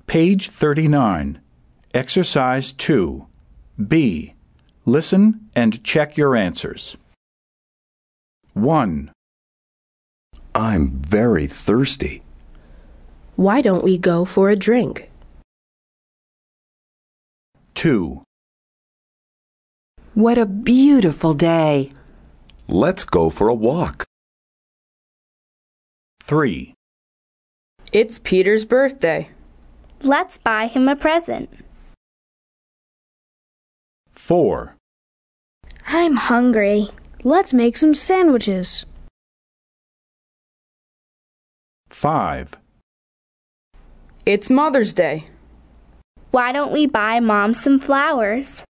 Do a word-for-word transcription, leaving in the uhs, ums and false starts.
Page thirty-nine. Exercise two. B. Listen and check your answers. one. I'm very thirsty. Why don't we go for a drink? two. What a beautiful day. Let's go for a walk. three. It's Peter's birthday. Let's buy him a present. four. I'm hungry. Let's make some sandwiches. five. It's Mother's Day. Why don't we buy Mom some flowers?